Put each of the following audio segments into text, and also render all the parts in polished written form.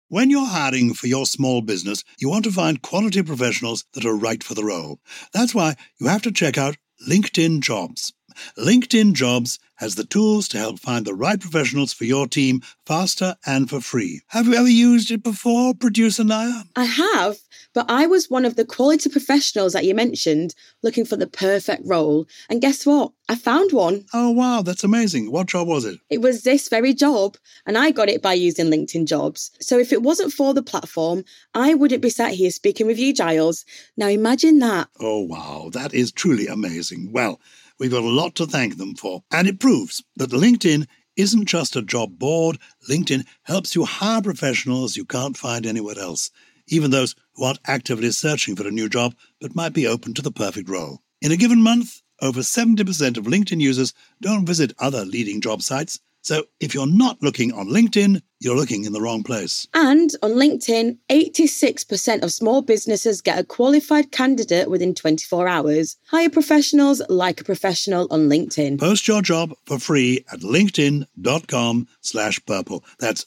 When you're hiring for your small business, you want to find quality professionals that are right for the role. That's why you have to check out LinkedIn Jobs. LinkedIn Jobs has the tools to help find the right professionals for your team faster and for free. Have you ever used it before, Producer Naya? I have, but I was one of the quality professionals that you mentioned looking for the perfect role. And guess what? I found one. Oh, wow, that's amazing. What job was it? It was this very job, and I got it by using LinkedIn Jobs. So if it wasn't for the platform, I wouldn't be sat here speaking with you, Giles. Now imagine that. Oh, wow, that is truly amazing. Well, we've got a lot to thank them for. And it proves that LinkedIn isn't just a job board. LinkedIn helps you hire professionals you can't find anywhere else, even those who aren't actively searching for a new job but might be open to the perfect role. In a given month, over 70% of LinkedIn users don't visit other leading job sites. So if you're not looking on LinkedIn, you're looking in the wrong place. And on LinkedIn, 86% of small businesses get a qualified candidate within 24 hours. Hire professionals like a professional on LinkedIn. Post your job for free at linkedin.com/purple. That's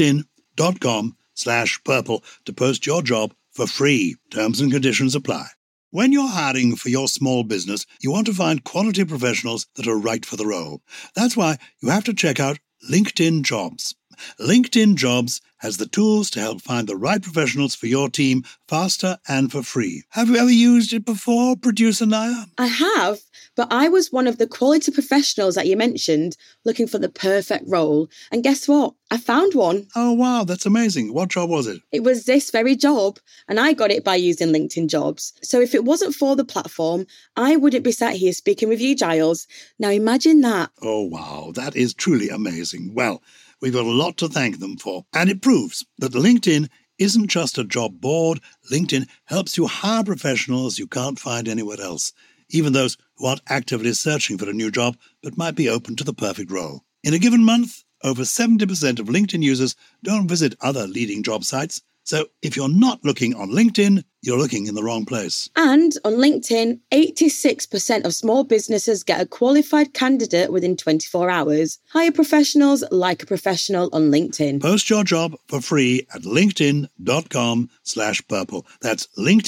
linkedin.com/purple to post your job for free. Terms and conditions apply. When you're hiring for your small business, you want to find quality professionals that are right for the role. That's why you have to check out LinkedIn Jobs. LinkedIn Jobs has the tools to help find the right professionals for your team faster and for free. Have you ever used it before, Producer Naya? I have, but I was one of the quality professionals that you mentioned looking for the perfect role. And guess what? I found one. Oh, wow, that's amazing. What job was it? It was this very job, and I got it by using LinkedIn Jobs. So if it wasn't for the platform, I wouldn't be sat here speaking with you, Giles. Now imagine that. Oh, wow, that is truly amazing. Well, we've got a lot to thank them for. And it proves that LinkedIn isn't just a job board. LinkedIn helps you hire professionals you can't find anywhere else, even those who aren't actively searching for a new job but might be open to the perfect role. In a given month, over 70% of LinkedIn users don't visit other leading job sites. So if you're not looking on LinkedIn, you're looking in the wrong place. And on LinkedIn, 86% of small businesses get a qualified candidate within 24 hours. Hire professionals like a professional on LinkedIn. Post your job for free at linkedin.com/purple. That's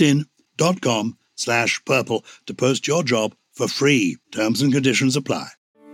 linkedin.com/purple to post your job for free. Terms and conditions apply.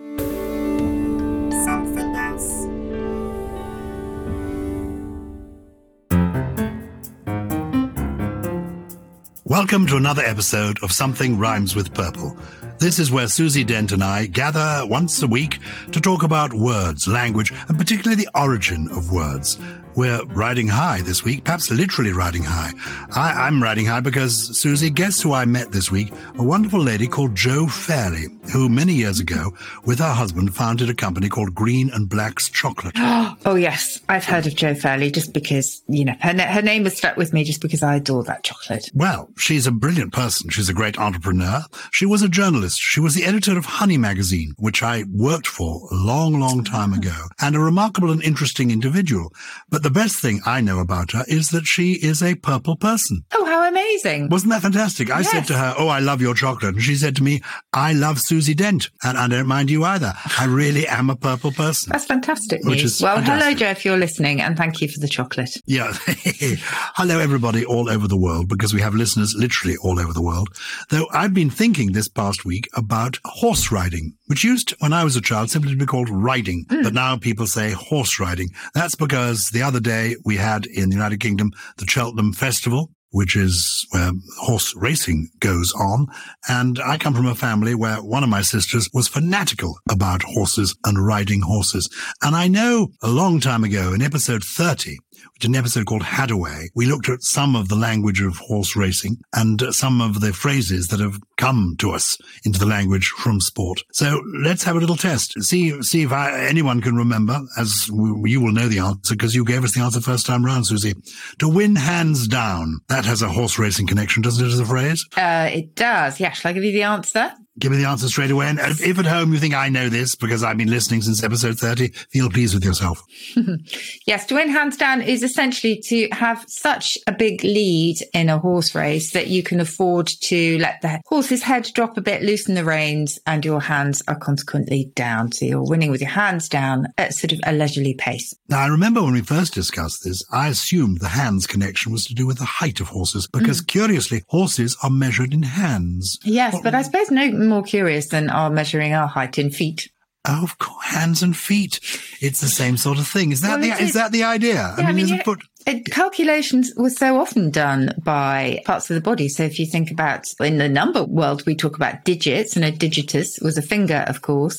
Welcome to another episode of Something Rhymes with Purple. This is where Susie Dent and I gather once a week to talk about words, language, and particularly the origin of words. We're riding high this week, perhaps literally riding high. I'm riding high because, Susie, guess who I met this week? A wonderful lady called Jo Fairley, who many years ago, with her husband, founded a company called Green and Black's Chocolate. Oh, yes. I've heard of Jo Fairley just because, her name has stuck with me just because I adore that chocolate. Well, she's a brilliant person. She's a great entrepreneur. She was a journalist. She was the editor of Honey magazine, which I worked for a long, long time ago, and a remarkable and interesting individual. But the best thing I know about her is that she is a purple person. Oh, how amazing. Wasn't that fantastic? I said to her, I love your chocolate. And she said to me, I love Susie Dent. And I don't mind you either. I really am a purple person. That's fantastic news. Hello, Jo, if you're listening, and thank you for the chocolate. Yeah. Hello, everybody all over the world, because we have listeners literally all over the world. Though I've been thinking this past week about horse riding, which used, when I was a child, simply to be called riding. But now people say horse riding. That's because the other day we had in the United Kingdom the Cheltenham Festival, which is where horse racing goes on. And I come from a family where one of my sisters was fanatical about horses and riding horses. And I know a long time ago, in episode 30, which is an episode called Hadaway, we looked at some of the language of horse racing and some of the phrases that have come to us into the language from sport. So let's have a little test. See if anyone can remember, as you will know the answer because you gave us the answer first time round, Susie. To win hands down. That has a horse racing connection, doesn't it, as a phrase? It does. Yeah. Shall I give you the answer? Give me the answer straight away. And if at home you think I know this because I've been listening since episode 30, feel pleased with yourself. Yes, to win hands down is essentially to have such a big lead in a horse race that you can afford to let the horse's head drop a bit, loosen the reins, and your hands are consequently down. So you're winning with your hands down at sort of a leisurely pace. Now, I remember when we first discussed this, I assumed the hands connection was to do with the height of horses because curiously, horses are measured in hands. Yes, but I suppose no more curious than our measuring our height in feet. Oh, of course, hands and feet. It's the same sort of thing. Is that the idea? Yeah, I mean, is a foot... Calculations were so often done by parts of the body. So if you think about in the number world, we talk about digits, and a digitus was a finger, of course.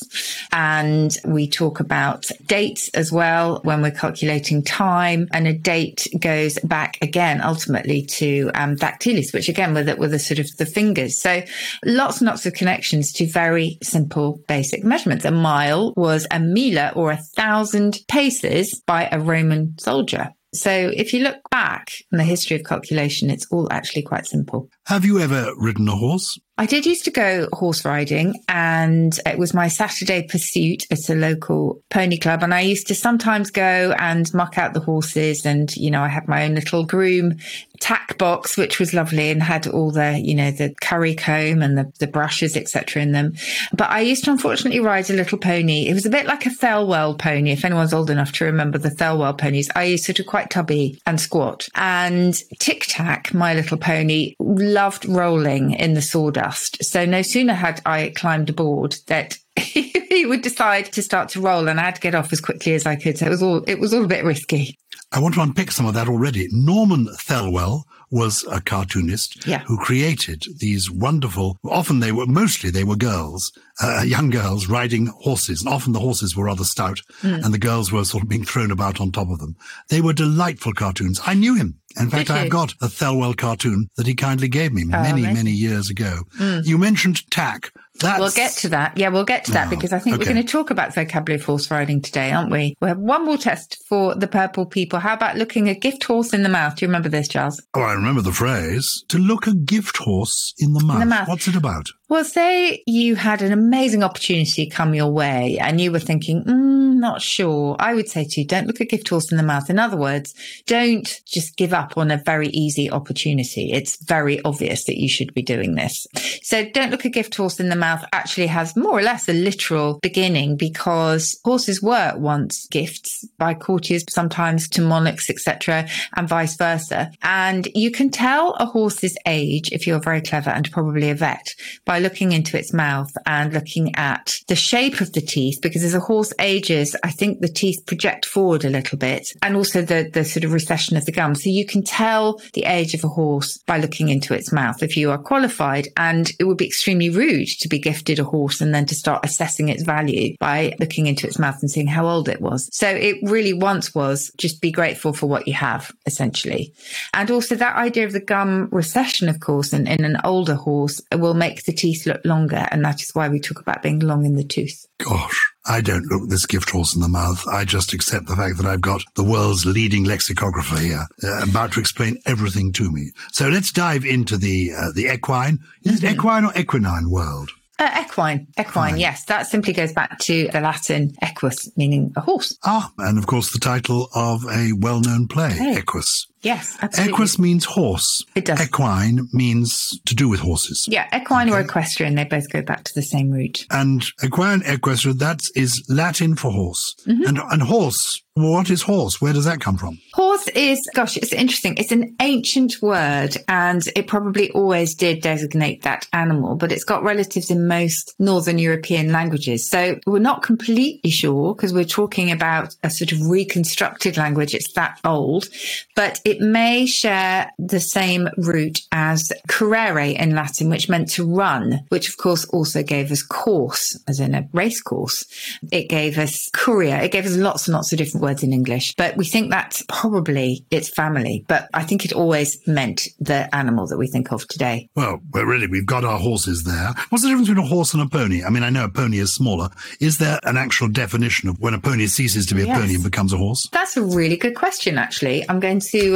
And we talk about dates as well when we're calculating time. And a date goes back again, ultimately to dactylis, which again were the sort of the fingers. So lots and lots of connections to very simple, basic measurements. A mile was a mila, or 1,000 paces by a Roman soldier. So if you look back in the history of calculation, it's all actually quite simple. Have you ever ridden a horse? I did used to go horse riding, and it was my Saturday pursuit at a local pony club. And I used to sometimes go and muck out the horses. And, you know, I had my own little groom tack box, which was lovely and had all the, you know, the curry comb and the brushes, etc. in them. But I used to unfortunately ride a little pony. It was a bit like a Thelwell pony. If anyone's old enough to remember the Thelwell ponies, I used to quite tubby and squat. And Tic Tac, my little pony, loved rolling in the sawdust. So no sooner had I climbed aboard that he would decide to start to roll, and I had to get off as quickly as I could. So it was all a bit risky. I want to unpick some of that already. Norman Thelwell was a cartoonist who created these wonderful, mostly they were girls, young girls riding horses. And often the horses were rather stout and the girls were sort of being thrown about on top of them. They were delightful cartoons. I knew him. In fact, I've got a Thelwell cartoon that he kindly gave me many years ago. You mentioned tack. We'll get to that. Yeah, we'll get to that because I think we're going to talk about vocabulary of horse riding today, aren't we? We have one more test for the purple people. How about looking a gift horse in the mouth? Do you remember this, Charles? Oh, I remember the phrase, to look a gift horse in the mouth. What's it about? Well, say you had an amazing opportunity come your way and you were thinking, not sure. I would say to you, don't look a gift horse in the mouth. In other words, don't just give up on a very easy opportunity. It's very obvious that you should be doing this. So don't look a gift horse in the mouth actually has more or less a literal beginning, because horses were once gifts by courtiers, sometimes to monarchs, etc., and vice versa. And you can tell a horse's age, if you're very clever and probably a vet, by looking into its mouth and looking at the shape of the teeth, because as a horse ages, I think the teeth project forward a little bit, and also the sort of recession of the gum. So you can tell the age of a horse by looking into its mouth if you are qualified, and it would be extremely rude to be gifted a horse and then to start assessing its value by looking into its mouth and seeing how old it was. So it really once was just be grateful for what you have, essentially. And also that idea of the gum recession, of course, in an older horse will make the teeth look longer, and that is why we talk about being long in the tooth. Gosh, I don't look this gift horse in the mouth. I just accept the fact that I've got the world's leading lexicographer here about to explain everything to me. So let's dive into the equine. Is it equine or equinine world? Equine, yes. That simply goes back to the Latin equus, meaning a horse. And of course the title of a well-known play, Equus. Yes, absolutely. Equus means horse. It does. Equine means to do with horses. Yeah, equine or equestrian, they both go back to the same root. And equine, equestrian, that is Latin for horse. Mm-hmm. And horse, what is horse? Where does that come from? Horse is, it's interesting. It's an ancient word, and it probably always did designate that animal, but it's got relatives in most Northern European languages. So we're not completely sure, because we're talking about a sort of reconstructed language. It's that old, but it may share the same root as currere in Latin, which meant to run, which of course also gave us course, as in a race course. It gave us courier. It gave us lots and lots of different words in English, but we think that's probably its family. But I think it always meant the animal that we think of today. Well, really, we've got our horses there. What's the difference between a horse and a pony? I mean, I know a pony is smaller. Is there an actual definition of when a pony ceases to be a pony and becomes a horse? That's a really good question, actually. I'm going to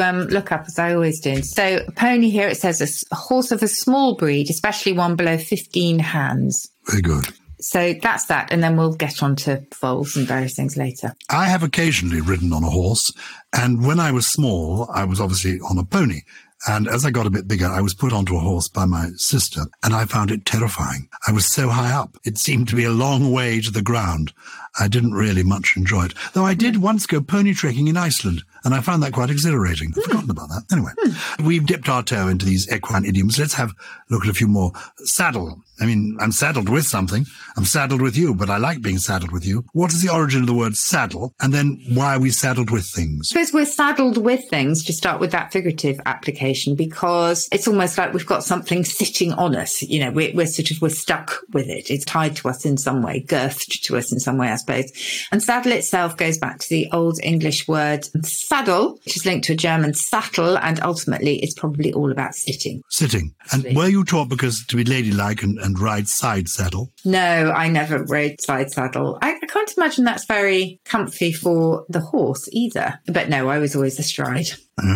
look up, as I always do. So pony here, it says a horse of a small breed, especially one below 15 hands. Very good. So that's that. And then we'll get on to foals and various things later. I have occasionally ridden on a horse. And when I was small, I was obviously on a pony. And as I got a bit bigger, I was put onto a horse by my sister, and I found it terrifying. I was so high up. It seemed to be a long way to the ground. I didn't really much enjoy it, though I did once go pony trekking in Iceland, and I found that quite exhilarating. I've forgotten about that. Anyway, we've dipped our toe into these equine idioms. Let's have a look at a few more. Saddle. I mean, I'm saddled with something. I'm saddled with you, but I like being saddled with you. What is the origin of the word saddle? And then why are we saddled with things? I suppose we're saddled with things, to start with that figurative application, because it's almost like we've got something sitting on us. You know, we're stuck with it. It's tied to us in some way, girthed to us in some way, I suppose. And saddle itself goes back to the Old English word saddle, which is linked to a German sattel, and ultimately it's probably all about sitting. Sitting. And were you taught because to be ladylike and ride side saddle? No, I never rode side saddle. I can't imagine that's very comfy for the horse either. But no, I was always astride.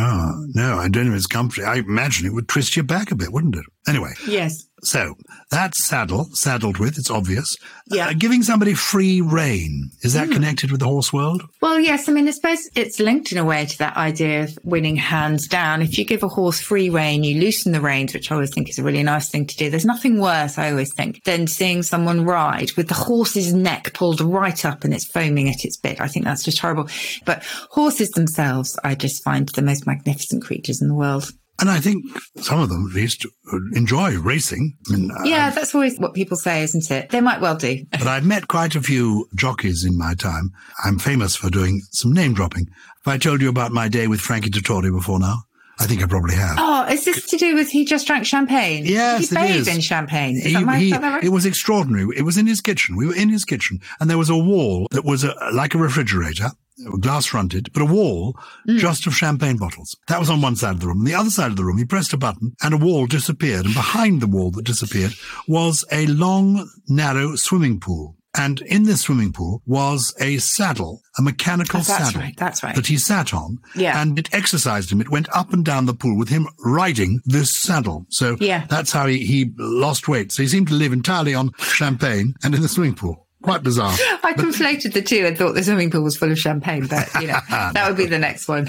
No, I don't know if it's comfy. I imagine it would twist your back a bit, wouldn't it? Anyway. Yes. So that's saddled with, it's obvious. Yeah. Giving somebody free rein, is that connected with the horse world? Well, yes. I mean, I suppose it's linked in a way to that idea of winning hands down. If you give a horse free rein, you loosen the reins, which I always think is a really nice thing to do. There's nothing worse, I always think, than seeing someone ride with the horse's neck pulled right up and it's foaming at its bit. I think that's just horrible. But horses themselves, I just find the most magnificent creatures in the world. And I think some of them at least enjoy racing. I mean, yeah, that's always what people say, isn't it? They might well do. But I've met quite a few jockeys in my time. I'm famous for doing some name dropping. Have I told you about my day with Frankie Dettori before now? I think I probably have. Oh, is this to do with he just drank champagne? Yes, he bathed in champagne. Is that right? It was extraordinary. It was in his kitchen. We were in his kitchen, and there was a wall that was like a refrigerator, glass fronted, but a wall just of champagne bottles. That was on one side of the room. On the other side of the room, he pressed a button and a wall disappeared. And behind the wall that disappeared was a long, narrow swimming pool. And in this swimming pool was a saddle, a mechanical saddle. That's right. That he sat on. Yeah. And it exercised him. It went up and down the pool with him riding this saddle. So that's how he lost weight. So he seemed to live entirely on champagne and in the swimming pool. Quite bizarre. I conflated the two and thought the swimming pool was full of champagne, but, that would be the next one.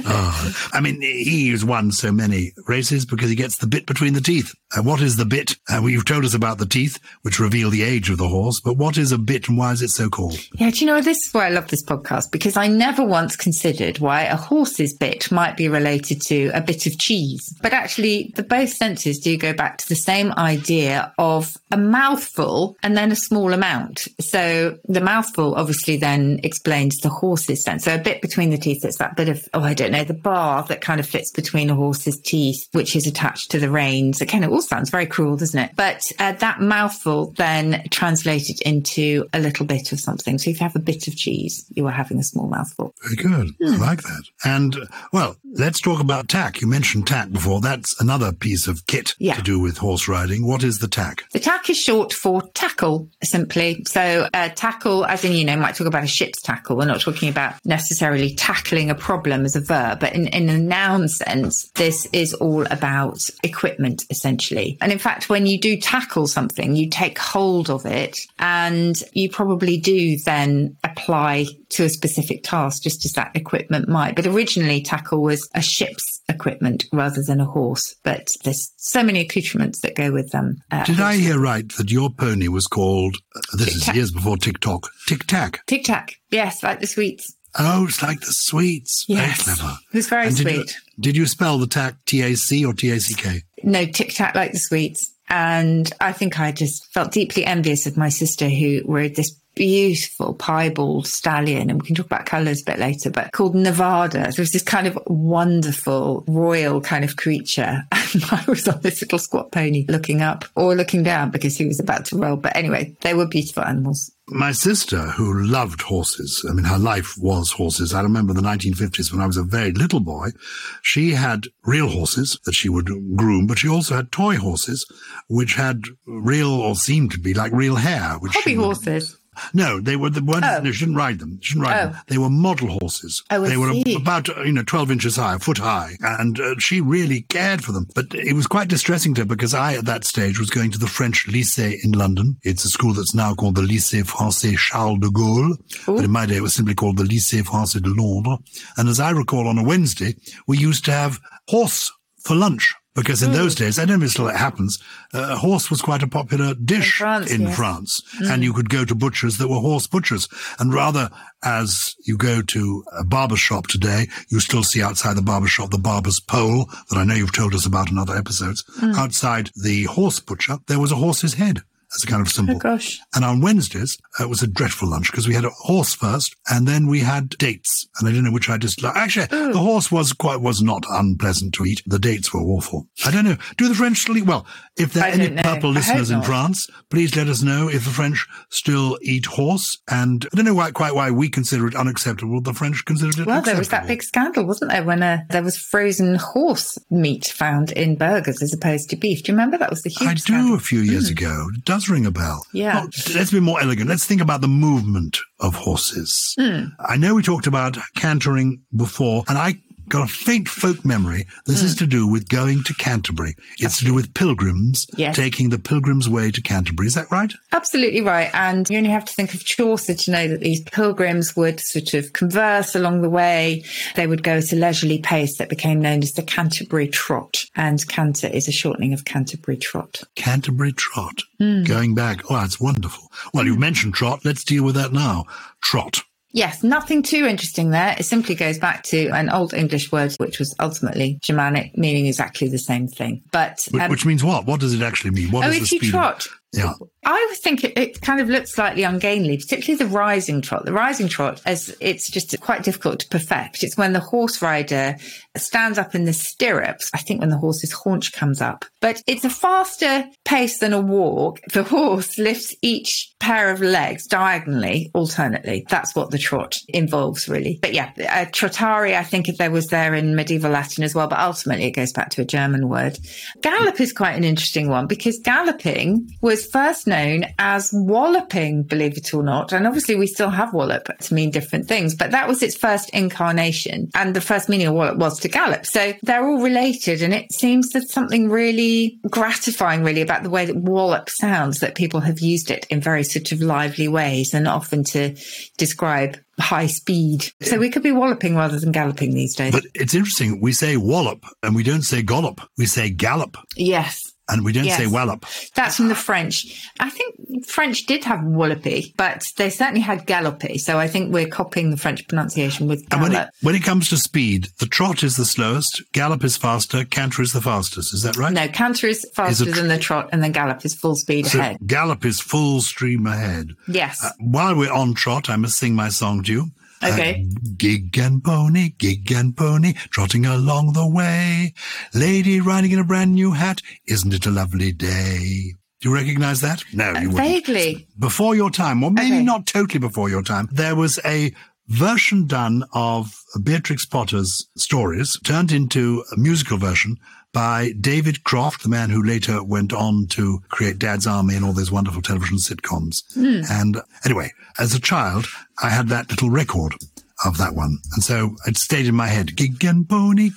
I mean, he's won so many races because he gets the bit between the teeth. What is the bit? You've told us about the teeth, which reveal the age of the horse, but what is a bit and why is it so called? Yeah, do you know, this is why I love this podcast, because I never once considered why a horse's bit might be related to a bit of cheese. But actually, the both senses do go back to the same idea of a mouthful and then a small amount. So the mouthful obviously then explains the horse's sense. So a bit between the teeth, it's that bit of, the bar that kind of fits between a horse's teeth, which is attached to the reins. Again, it all sounds very cruel, doesn't it? But that mouthful then translated into a little bit of something. So if you have a bit of cheese, you are having a small mouthful. Very good. I like that. And, well, let's talk about tack. You mentioned tack before. That's another piece of kit to do with horse riding. What is the tack? The tack is short for tackle, simply. So tackle, as in, might talk about a ship's tackle. We're not talking about necessarily tackling a problem as a verb, but in a noun sense, this is all about equipment, essentially. And in fact, when you do tackle something, you take hold of it and you probably do then apply to a specific task, just as that equipment might. But originally, tackle was a ship's equipment rather than a horse. But there's so many accoutrements that go with them. Did I hear right that your pony was called, this is years before TikTok, Tic Tac? Tic Tac, yes, like the sweets. Oh, it's like the sweets. Yes. Very clever. It was very sweet. Did you spell the tack T-A-C or T-A-C-K? No, Tic Tac like the sweets. And I think I just felt deeply envious of my sister who rode this beautiful piebald stallion, and we can talk about colours a bit later, but called Nevada. So it was this kind of wonderful royal kind of creature. And I was on this little squat pony looking up or looking down because he was about to roll. But anyway, they were beautiful animals. My sister, who loved horses, I mean, her life was horses. I remember the 1950s when I was a very little boy. She had real horses that she would groom, but she also had toy horses, which had real or seemed to be like real hair. Hobby horses. No, they weren't. No, you shouldn't ride them. Them. They were model horses. They were about 12 inches high, a foot high, and she really cared for them. But it was quite distressing to her because I, at that stage, was going to the French Lycée in London. It's a school that's now called the Lycée Français Charles de Gaulle, but in my day it was simply called the Lycée Français de Londres. And as I recall, on a Wednesday, we used to have horse for lunch. Because in those days, I don't know if still it happens, horse was quite a popular dish in France. And you could go to butchers that were horse butchers. And rather, as you go to a barber shop today, you still see outside the barber shop the barber's pole that I know you've told us about in other episodes. Outside the horse butcher, there was a horse's head as a kind of symbol. Oh, gosh. And on Wednesdays, it was a dreadful lunch because we had a horse first and then we had dates. And I don't know which I disliked. Actually, the horse was not unpleasant to eat. The dates were awful. I don't know. Do the French still eat? Well, if there are any purple listeners in France, please let us know if the French still eat horse. And I don't know quite why we consider it unacceptable. The French considered it acceptable. There was that big scandal, wasn't there, when there was frozen horse meat found in burgers as opposed to beef. Do you remember? That was the huge scandal. I do, a few years ago. It does ring a bell. Yeah. Well, let's be more elegant. Let's think about the movement of horses. I know we talked about cantering before, and I got a faint folk memory. This is to do with going to Canterbury. It's to do with pilgrims taking the pilgrim's way to Canterbury. Is that right? Absolutely right. And you only have to think of Chaucer to know that these pilgrims would sort of converse along the way. They would go at a leisurely pace that became known as the Canterbury Trot. And canter is a shortening of Canterbury Trot. Canterbury Trot. Going back. Oh, that's wonderful. Well, you've mentioned trot. Let's deal with that now. Trot. Yes, nothing too interesting there. It simply goes back to an Old English word, which was ultimately Germanic, meaning exactly the same thing. But which means what? What does it actually mean? What is if you trot. Yeah. I would think it kind of looks slightly ungainly, particularly the rising trot. The rising trot, as it's just quite difficult to perfect. It's when the horse rider stands up in the stirrups, I think when the horse's haunch comes up. But it's a faster pace than a walk. The horse lifts each pair of legs diagonally, alternately. That's what the trot involves, really. But yeah, trottare, I think there was there in medieval Latin as well, but ultimately it goes back to a German word. Gallop is quite an interesting one because galloping was first known as walloping, believe it or not. And obviously we still have wallop to mean different things, but that was its first incarnation. And the first meaning of wallop was to gallop. So they're all related. And it seems there's something really gratifying, really, about the way that wallop sounds, that people have used it in very sort of lively ways and often to describe high speed. So we could be walloping rather than galloping these days. But it's interesting. We say wallop and we don't say gollop. We say gallop. Yes. And we don't say wallop. That's from the French. I think French did have wallopy, but they certainly had gallopy. So I think we're copying the French pronunciation with gallop. And when it comes to speed, the trot is the slowest, gallop is faster, canter is the fastest. Is that right? No, canter is faster than the trot, and then gallop is full speed ahead. Gallop is full stream ahead. Yes. While we're on trot, I must sing my song to you. Okay. Gig and pony, trotting along the way. Lady riding in a brand new hat, isn't it a lovely day? Do you recognize that? No, you wouldn't. Vaguely. Before your time, or maybe not totally before your time, there was a version done of Beatrix Potter's stories, turned into a musical version by David Croft, the man who later went on to create Dad's Army and all those wonderful television sitcoms. And anyway, as a child, I had that little record of that one. And so it stayed in my head. Gig and pony.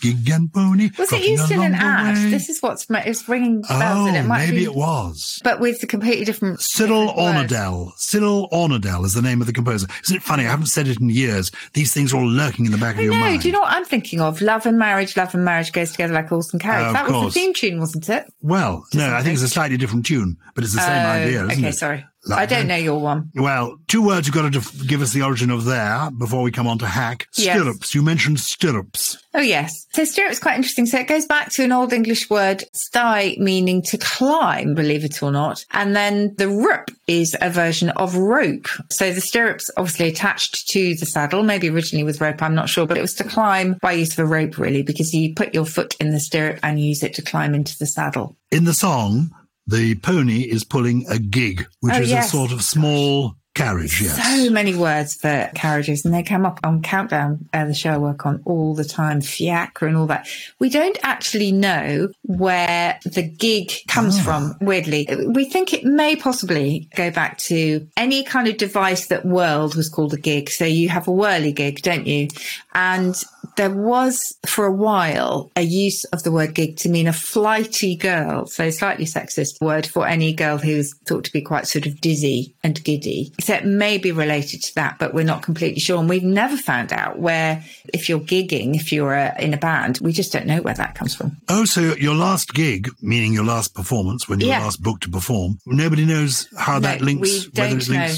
Was it used in an ad? This is it's ringing bells. And it might maybe it was. But with a completely different... Cyril Ornadell. Cyril Ornadell is the name of the composer. Isn't it funny? I haven't said it in years. These things are all lurking in the back of your mind. Do you know what I'm thinking of? Love and marriage goes together like horse and carriage. That was the theme tune, wasn't it? Well, no, I think it's a slightly different tune, but it's the same idea, isn't it? Okay, sorry. I don't know your one. Well, two words you've got to give us the origin of there before we come on to hack. Stirrups. Yes. You mentioned stirrups. Oh, yes. So stirrups quite interesting. So it goes back to an Old English word, stai, meaning to climb, believe it or not. And then the rup is a version of rope. So the stirrups obviously attached to the saddle, maybe originally with rope, I'm not sure, but it was to climb by use of a rope, really, because you put your foot in the stirrup and use it to climb into the saddle. In the song, the pony is pulling a gig, which is a sort of small Carriage, yes. So many words for carriages, and they come up on Countdown, the show I work on all the time, fiacre and all that. We don't actually know where the gig comes from, weirdly. We think it may possibly go back to any kind of device that whirled was called a gig. So you have a whirly gig, don't you? And there was, for a while, a use of the word gig to mean a flighty girl, so slightly sexist word for any girl who's thought to be quite sort of dizzy and giddy. So it may be related to that, but we're not completely sure. And we've never found out where, if you're gigging, if you're in a band, we just don't know where that comes from. Oh, so your last gig, meaning your last performance, when you were last booked to perform, nobody knows how that links, we don't know.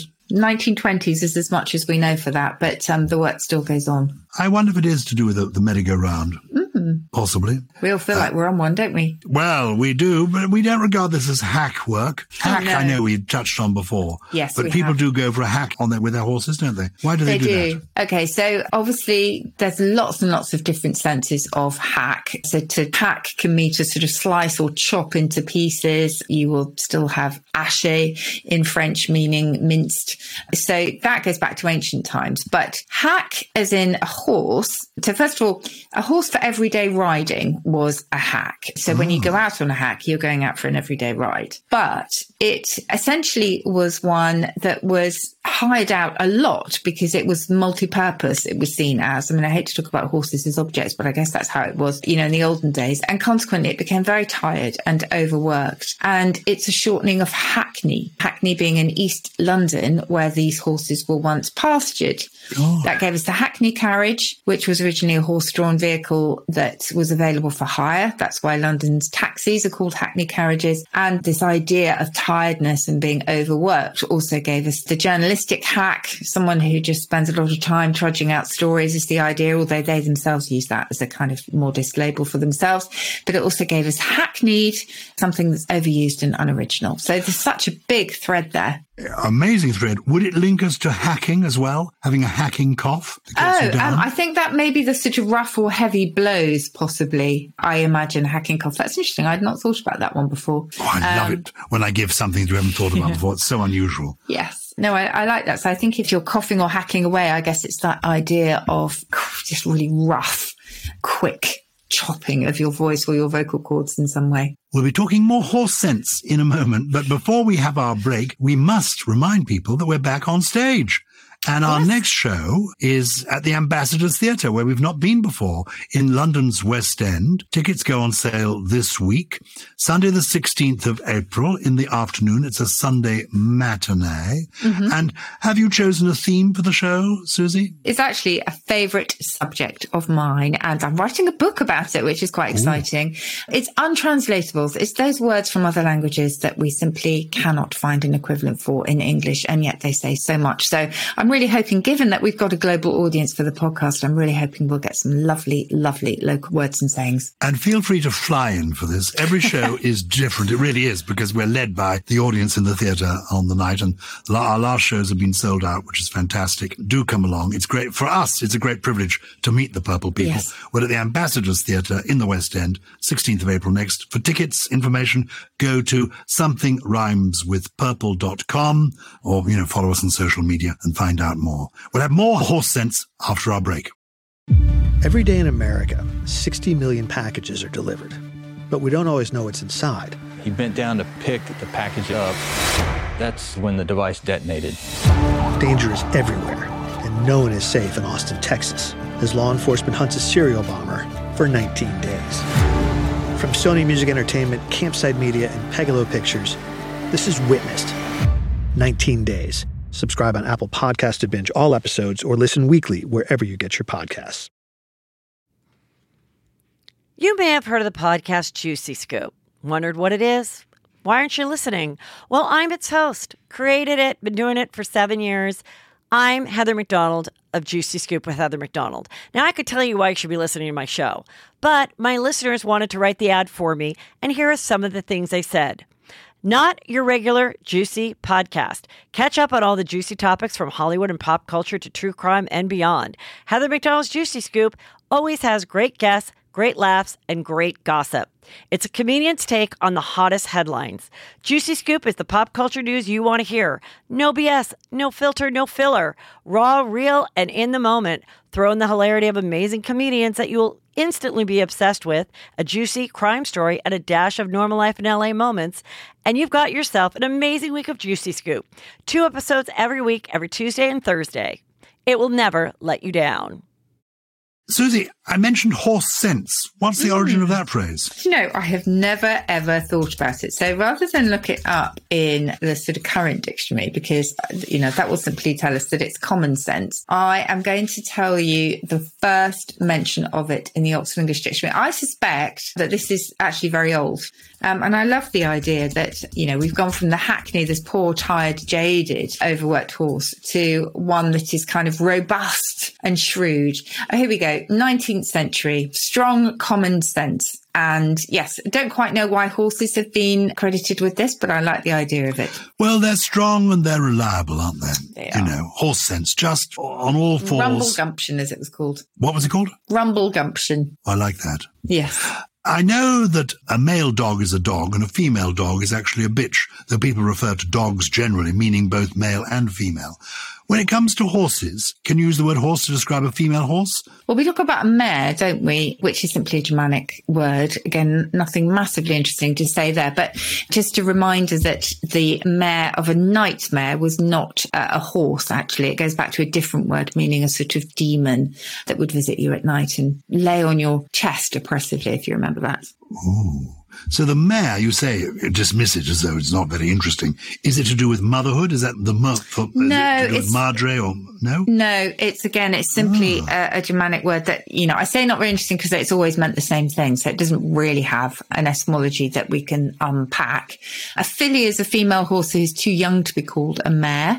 1920s is as much as we know for that, but the work still goes on. I wonder if it is to do with the merry-go-round. Possibly. We all feel like we're on one, don't we? Well, we do, but we don't regard this as hack work. Hack, I know we touched on before. Yes, but people do go for a hack with their horses, don't they? Why do they do that? Okay, so obviously there's lots and lots of different senses of hack. So to hack can mean to sort of slice or chop into pieces. You will still have haché in French, meaning minced. So that goes back to ancient times. But hack as in a horse. So first of all, a horse for everyday riding was a hack. So when you go out on a hack, you're going out for an everyday ride. But it essentially was one that was hired out a lot because it was multi-purpose. It was seen as, I hate to talk about horses as objects, but I guess that's how it was, in the olden days. And consequently, it became very tired and overworked. And it's a shortening of hackney. Hackney being in East London, where these horses were once pastured. That gave us the hackney carriage, which was originally a horse-drawn vehicle that was available for hire. That's why London's taxis are called hackney carriages. And this idea of tiredness and being overworked also gave us the journalistic hack. Someone who just spends a lot of time trudging out stories is the idea, although they themselves use that as a kind of modest label for themselves. But it also gave us hackneyed, something that's overused and unoriginal. So there's such a big thread there. Amazing thread. Would it link us to hacking as well? Having a hacking cough? I think that may be the sort of rough or heavy blows, possibly. I imagine hacking cough. That's interesting. I'd not thought about that one before. Oh, I love it when I give something you haven't thought about before. It's so unusual. Yes. No, I like that. So I think if you're coughing or hacking away, I guess it's that idea of just really rough, quick chopping of your voice or your vocal cords in some way. We'll be talking more horse sense in a moment, but before we have our break, we must remind people that we're back on stage. And our next show is at the Ambassadors Theatre, where we've not been before, in London's West End. Tickets go on sale this week, Sunday the 16th of April in the afternoon. It's a Sunday matinee. And have you chosen a theme for the show, Susie? It's actually a favourite subject of mine, and I'm writing a book about it, which is quite exciting. It's untranslatables. It's those words from other languages that we simply cannot find an equivalent for in English, and yet they say so much. So I'm really hoping, given that we've got a global audience for the podcast, I'm really hoping we'll get some lovely, lovely local words and sayings. And feel free to fly in for this. Every show is different. It really is, because we're led by the audience in the theatre on the night. And our last shows have been sold out, which is fantastic. Do come along. It's great. For us, it's a great privilege to meet the Purple people. Yes. We're at the Ambassadors Theatre in the West End, 16th of April next. For tickets, information, go to somethingrhymeswithpurple.com or, follow us on social media and find out more. We'll have more horse sense after our break. Every day in America, 60 million packages are delivered, but we don't always know what's inside. He bent down to pick the package up. That's when the device detonated. Danger is everywhere, and no one is safe in Austin, Texas, as law enforcement hunts a serial bomber for 19 days. From Sony Music Entertainment, Campside Media, and Pegalo Pictures, this is Witnessed. 19 Days. Subscribe on Apple Podcasts to binge all episodes or listen weekly wherever you get your podcasts. You may have heard of the podcast Juicy Scoop. Wondered what it is? Why aren't you listening? Well, I'm its host. Created it, been doing it for 7 years. I'm Heather McDonald of Juicy Scoop with Heather McDonald. Now, I could tell you why you should be listening to my show, but my listeners wanted to write the ad for me, and here are some of the things they said. Not your regular juicy podcast. Catch up on all the juicy topics from Hollywood and pop culture to true crime and beyond. Heather McDonald's Juicy Scoop always has great guests, great laughs, and great gossip. It's a comedian's take on the hottest headlines. Juicy Scoop is the pop culture news you want to hear. No BS, no filter, no filler. Raw, real, and in the moment. Throw in the hilarity of amazing comedians that you'll instantly be obsessed with, a juicy crime story, and a dash of normal life in LA moments, and you've got yourself an amazing week of Juicy Scoop. 2 episodes every week, every Tuesday and Thursday. It will never let you down. Susie, I mentioned horse sense. What's the origin of that phrase? I have never, ever thought about it. So rather than look it up in the sort of current dictionary, because, that will simply tell us that it's common sense, I am going to tell you the first mention of it in the Oxford English Dictionary. I suspect that this is actually very old. And I love the idea that, we've gone from the hackney, this poor, tired, jaded, overworked horse, to one that is kind of robust and shrewd. Oh, here we go. 19th century, strong common sense. And yes, I don't quite know why horses have been credited with this, but I like the idea of it. Well, they're strong and they're reliable, aren't they? They are. Horse sense, just on all fours. Rumble gumption, as it was called. What was it called? Rumble gumption. I like that. Yes. I know that a male dog is a dog and a female dog is actually a bitch, though people refer to dogs generally, meaning both male and female. When it comes to horses, can you use the word horse to describe a female horse? Well, we talk about a mare, don't we? Which is simply a Germanic word. Again, nothing massively interesting to say there, but just a reminder that the mare of a nightmare was not a horse, actually. It goes back to a different word, meaning a sort of demon that would visit you at night and lay on your chest oppressively, if you remember that. Ooh. So the mare, you say, dismiss it as though it's not very interesting. Is it to do with motherhood? Is that the No, it's madre or no? No, it's simply a Germanic word that, I say not very interesting because it's always meant the same thing. So it doesn't really have an etymology that we can unpack. A filly is a female horse who's too young to be called a mare.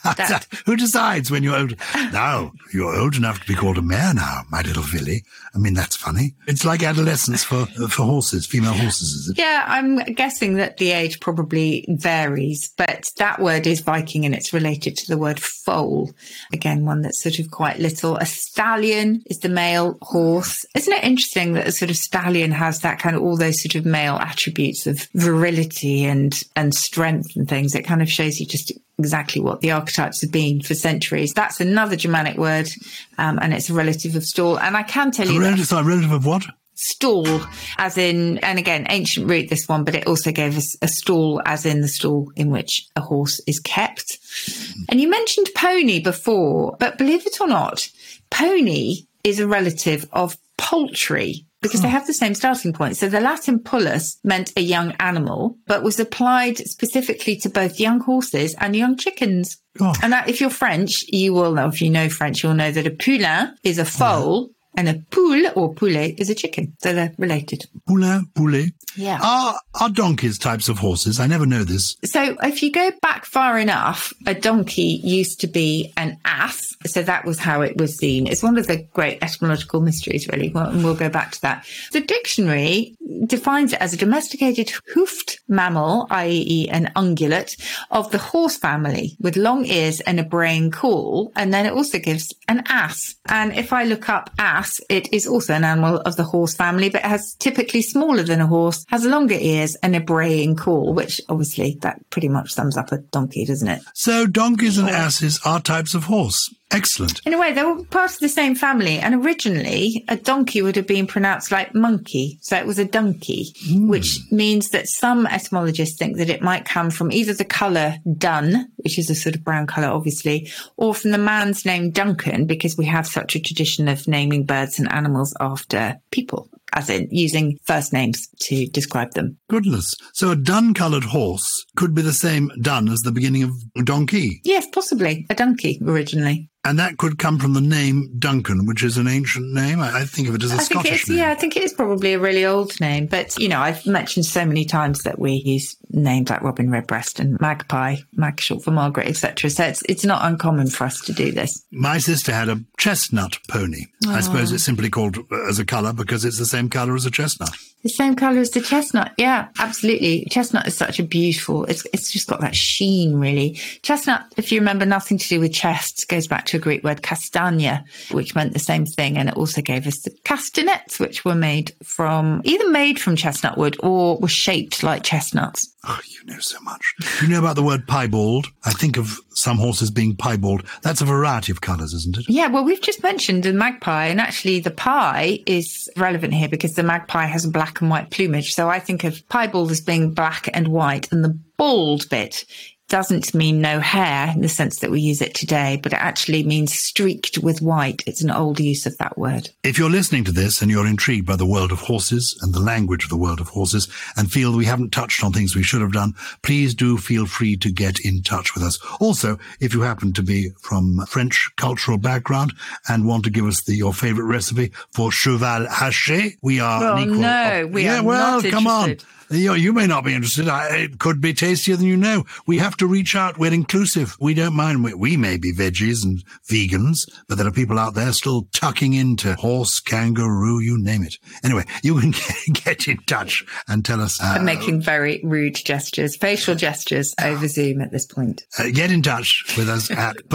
Who decides when you're old? Now, you're old enough to be called a mare now, my little filly. I mean, that's funny. It's like adolescence for horses, female horses. Is it? Yeah, I'm guessing that the age probably varies, but that word is Viking and it's related to the word foal. Again, one that's sort of quite little. A stallion is the male horse. Isn't it interesting that a sort of stallion has that kind of all those sort of male attributes of virility and strength and things? It kind of shows you just exactly what the archetypes have been for centuries. That's another Germanic word, and it's a relative of stall. And I can tell you relative of what? Stall, as in, and again, ancient root, this one, but it also gave us a stall, as in the stall in which a horse is kept. And you mentioned pony before, but believe it or not, pony is a relative of poultry because they have the same starting point. So the Latin pullus meant a young animal, but was applied specifically to both young horses and young chickens. Oh. And if you're French, you will know, if you know French, you'll know that a poulain is a foal. And a poule or poulet is a chicken. So they're related. Poulain, poulet. Yeah. Are donkeys types of horses? I never know this. So if you go back far enough, a donkey used to be an ass. So that was how it was seen. It's one of the great etymological mysteries, really. And we'll go back to that. The dictionary defines it as a domesticated hoofed mammal, i.e. an ungulate, of the horse family with long ears and a braying call. And then it also gives an ass. And if I look up ass, it is also an animal of the horse family, but it has typically smaller than a horse, has longer ears and a braying call, which obviously that pretty much sums up a donkey, doesn't it? So donkeys and asses are types of horse. Excellent. In a way, they were part of the same family. And originally, a donkey would have been pronounced like monkey. So it was a donkey, which means that some etymologists think that it might come from either the colour dun, which is a sort of brown colour, obviously, or from the man's name Duncan, because we have such a tradition of naming birds and animals after people, as in using first names to describe them. Goodness. So a dun-coloured horse could be the same dun as the beginning of donkey? Yes, possibly. A donkey originally. And that could come from the name Duncan, which is an ancient name. I think of it as a Scottish name. Yeah, I think it is probably a really old name. But, I've mentioned so many times that we use names like Robin Redbreast and Magpie, Mag short for Margaret, etc. So it's not uncommon for us to do this. My sister had a chestnut pony. I suppose it's simply called as a colour because it's the same colour as a chestnut. The same colour as the chestnut. Yeah, absolutely. Chestnut is such a beautiful, it's just got that sheen, really. Chestnut, if you remember, nothing to do with chests, goes back to a Greek word castagna, which meant the same thing. And it also gave us the castanets, which were either made from chestnut wood or were shaped like chestnuts. Oh, you know so much. You know about the word piebald? I think of some horses being piebald. That's a variety of colours, isn't it? Yeah, well, we've just mentioned the magpie, and actually the pie is relevant here because the magpie has a black and white plumage. So I think of piebald as being black and white, and the bald bit doesn't mean no hair in the sense that we use it today, but it actually means streaked with white. It's an old use of that word. If you're listening to this and you're intrigued by the world of horses and the language of the world of horses and feel we haven't touched on things we should have done, please do feel free to get in touch with us. Also, if you happen to be from French cultural background and want to give us your favourite recipe for cheval haché, we are we are not come interested. on. You may not be interested. It could be tastier than you know. We have to reach out. We're inclusive. We don't mind. We may be veggies and vegans, but there are people out there still tucking into horse, kangaroo, you name it. Anyway, you can get in touch and tell us. I'm making very rude gestures, facial gestures over Zoom at this point. Get in touch with us at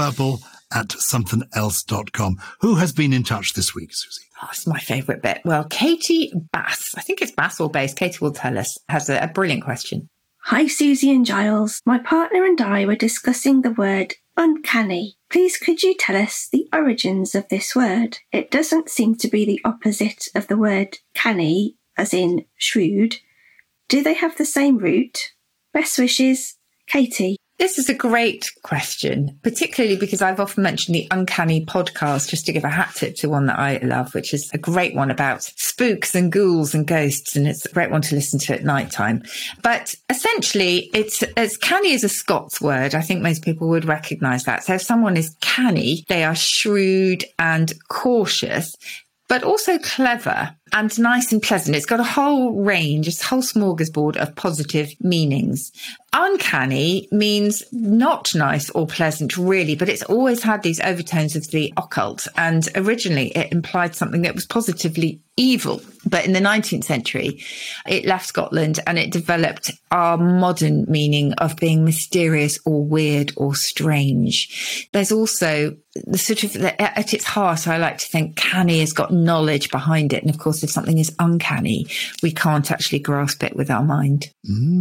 purple@somethingelse.com. Who has been in touch this week, Susie? Oh, it's my favourite bit. Well, Katie Bass, I think it's Bass or Bass, Katie will tell us, has a brilliant question. Hi, Susie and Giles. My partner and I were discussing the word uncanny. Please could you tell us the origins of this word? It doesn't seem to be the opposite of the word canny, as in shrewd. Do they have the same root? Best wishes, Katie. This is a great question, particularly because I've often mentioned the Uncanny podcast, just to give a hat tip to one that I love, which is a great one about spooks and ghouls and ghosts. And it's a great one to listen to at night time. But essentially, it's as canny as a Scots word. I think most people would recognise that. So if someone is canny, they are shrewd and cautious, but also clever and nice and pleasant. It's got a whole range, a whole smorgasbord of positive meanings. Uncanny means not nice or pleasant, really, but it's always had these overtones of the occult. And originally it implied something that was positively evil. But in the 19th century, it left Scotland and it developed our modern meaning of being mysterious or weird or strange. There's also the sort of, at its heart, I like to think canny has got knowledge behind it. And of course, if something is uncanny, we can't actually grasp it with our mind.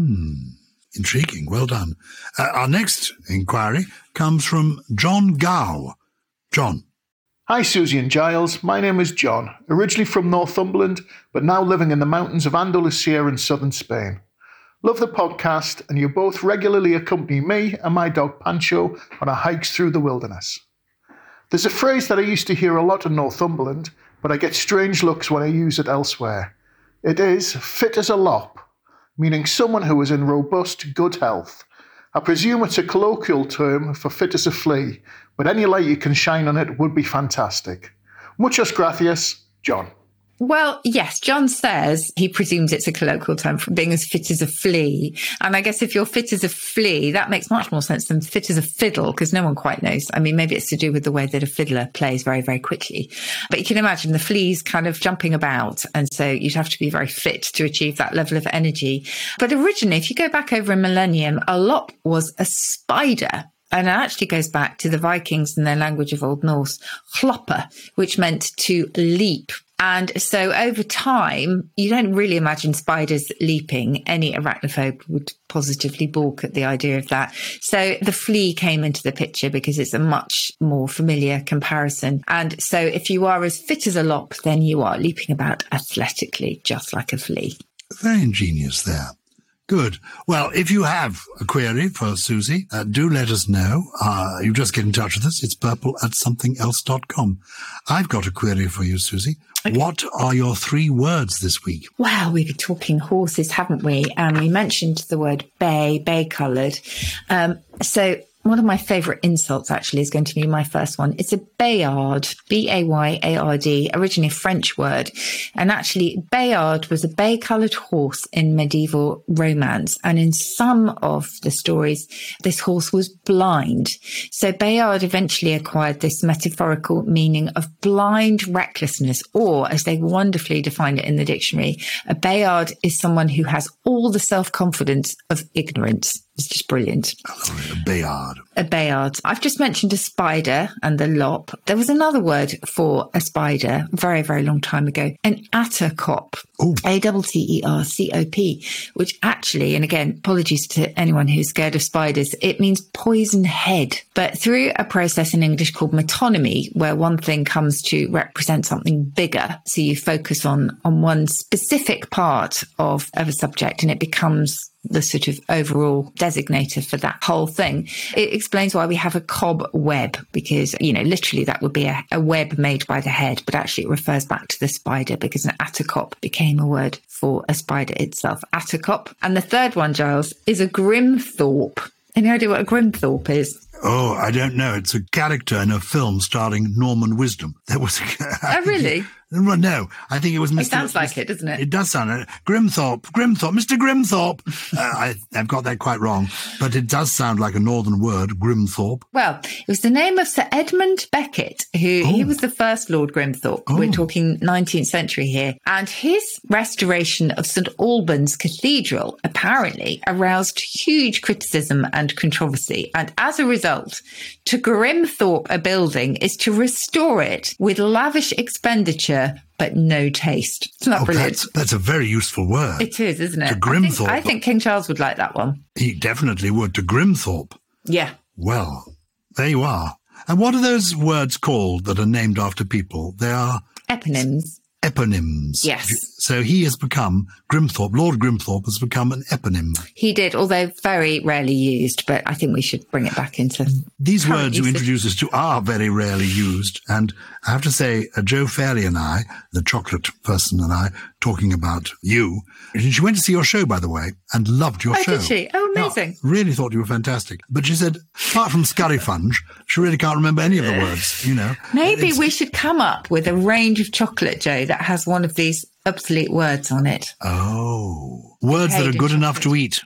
Intriguing. Well done. Our next inquiry comes from John Gow. John. Hi, Susie and Giles. My name is John, originally from Northumberland, but now living in the mountains of Andalusia in southern Spain. Love the podcast, and you both regularly accompany me and my dog Pancho on our hikes through the wilderness. There's a phrase that I used to hear a lot in Northumberland, but I get strange looks when I use it elsewhere. It is fit as a lop, meaning someone who is in robust, good health. I presume it's a colloquial term for fit as a flea, but any light you can shine on it would be fantastic. Muchas gracias, John. Well, yes, John says he presumes it's a colloquial term for being as fit as a flea. And I guess if you're fit as a flea, that makes much more sense than fit as a fiddle, because no one quite knows. I mean, maybe it's to do with the way that a fiddler plays very, very quickly. But you can imagine the flea's kind of jumping about. And so you'd have to be very fit to achieve that level of energy. But originally, if you go back over a millennium, a lop was a spider. And it actually goes back to the Vikings and their language of Old Norse, hloppa, which meant to leap. And so over time, you don't really imagine spiders leaping. Any arachnophobe would positively balk at the idea of that. So the flea came into the picture because it's a much more familiar comparison. And so if you are as fit as a lop, then you are leaping about athletically, just like a flea. Very ingenious there. Good. Well, if you have a query for Susie, do let us know. You just get in touch with us. It's purple@somethingelse.com. I've got a query for you, Susie. Okay. What are your 3 words this week? Well, we've been talking horses, haven't we? And we mentioned the word bay-coloured. So one of my favourite insults, actually, is going to be my first one. It's a bayard, B-A-Y-A-R-D, originally a French word. And actually, bayard was a bay-coloured horse in medieval romance. And in some of the stories, this horse was blind. So bayard eventually acquired this metaphorical meaning of blind recklessness, or as they wonderfully define it in the dictionary, a bayard is someone who has all the self-confidence of ignorance. It's just brilliant. A bayard. A bayard. I've just mentioned a spider and the lop. There was another word for a spider very, very long time ago, an attercop. A-T-T-E-R-C-O-P, which actually, and again, apologies to anyone who's scared of spiders, it means poison head. But through a process in English called metonymy, where one thing comes to represent something bigger, so you focus on one specific part of a subject and it becomes the sort of overall designator for that whole thing. It explains why we have a cobweb, because, literally that would be a web made by the head, but actually it refers back to the spider because an attercop became a word for a spider itself. Attercop. And the third one, Giles, is a Grimthorpe. Any idea what a Grimthorpe is? Oh, I don't know. It's a character in a film starring Norman Wisdom. There was Oh, really? No, I think it was Mr. It sounds like it, doesn't it? It does sound like Grimthorpe, Mr. Grimthorpe. I've got that quite wrong, but it does sound like a northern word, Grimthorpe. Well, it was the name of Sir Edmund Becket, he was the first Lord Grimthorpe. We're talking 19th century here. And his restoration of St. Albans Cathedral apparently aroused huge criticism and controversy. And as a result, to Grimthorpe a building is to restore it with lavish expenditure but no taste. It's not brilliant. That's a very useful word. It is, isn't it? To Grimthorpe. I think King Charles would like that one. He definitely would. To Grimthorpe. Yeah. Well, there you are. And what are those words called that are named after people? They are... Eponyms. Eponyms. Yes. So he has become, Lord Grimthorpe has become an eponym. He did, although very rarely used, but I think we should bring it back into... These words you introduce us to are very rarely used. And I have to say, Joe Fairley and I, the chocolate person and I, talking about you, she went to see your show, by the way, and loved your show. Did she? Oh, amazing. Yeah, really thought you were fantastic. But she said, apart from scurryfunge, she really can't remember any of the words, Maybe we should come up with a range of chocolate, Joe, that has one of these obsolete words on it. Oh, words that are good enough to eat.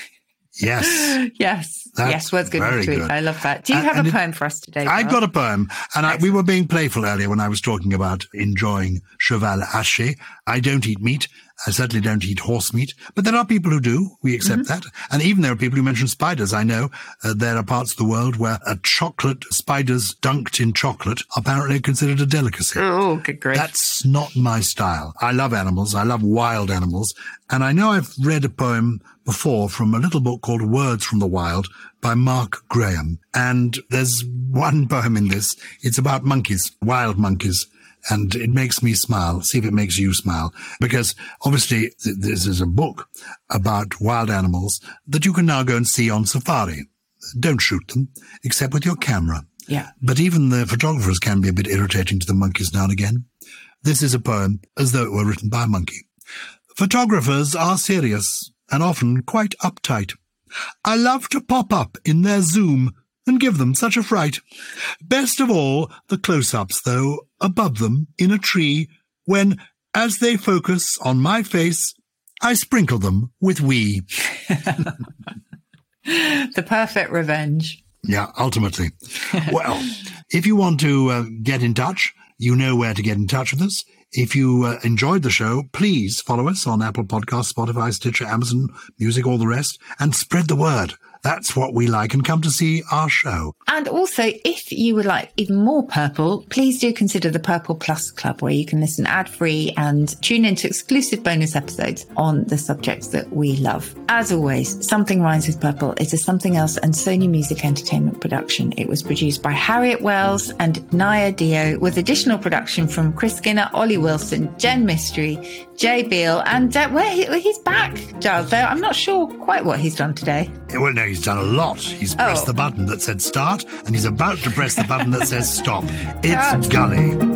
Yes. Yes, words good enough to eat. I love that. Do you have a poem for us today, Giles? I've got a poem. And we were being playful earlier when I was talking about enjoying cheval haché. I don't eat meat. I certainly don't eat horse meat. But there are people who do. We accept that. And even there are people who mention spiders. I know there are parts of the world where spiders dunked in chocolate are apparently considered a delicacy. Oh, good grief. That's not my style. I love animals. I love wild animals. And I know I've read a poem before from a little book called Words from the Wild by Mark Graham. And there's one poem in this. It's about monkeys, wild monkeys. And it makes me smile. See if it makes you smile. Because obviously this is a book about wild animals that you can now go and see on safari. Don't shoot them, except with your camera. Yeah. But even the photographers can be a bit irritating to the monkeys now and again. This is a poem as though it were written by a monkey. Photographers are serious and often quite uptight. I love to pop up in their zoom and give them such a fright. Best of all, the close-ups, though, above them in a tree, when, as they focus on my face, I sprinkle them with wee. The perfect revenge. Yeah, ultimately. Well, if you want to get in touch, you know where to get in touch with us. If you enjoyed the show, please follow us on Apple Podcasts, Spotify, Stitcher, Amazon Music, all the rest, and spread the word. That's what we like, and come to see our show. And also, if you would like even more Purple, please do consider the Purple Plus Club, where you can listen ad-free and tune into exclusive bonus episodes on the subjects that we love. As always, Something Rhymes with Purple is a Something Else and Sony Music Entertainment production. It was produced by Harriet Wells and Naya Dio, with additional production from Chris Skinner, Ollie Wilson, Jen Mystery, Jay Beale, and he's back, Giles, though I'm not sure quite what he's done today. Well, no, he's done a lot. He's pressed the button that said start, and he's about to press the button that says stop. It's Gully.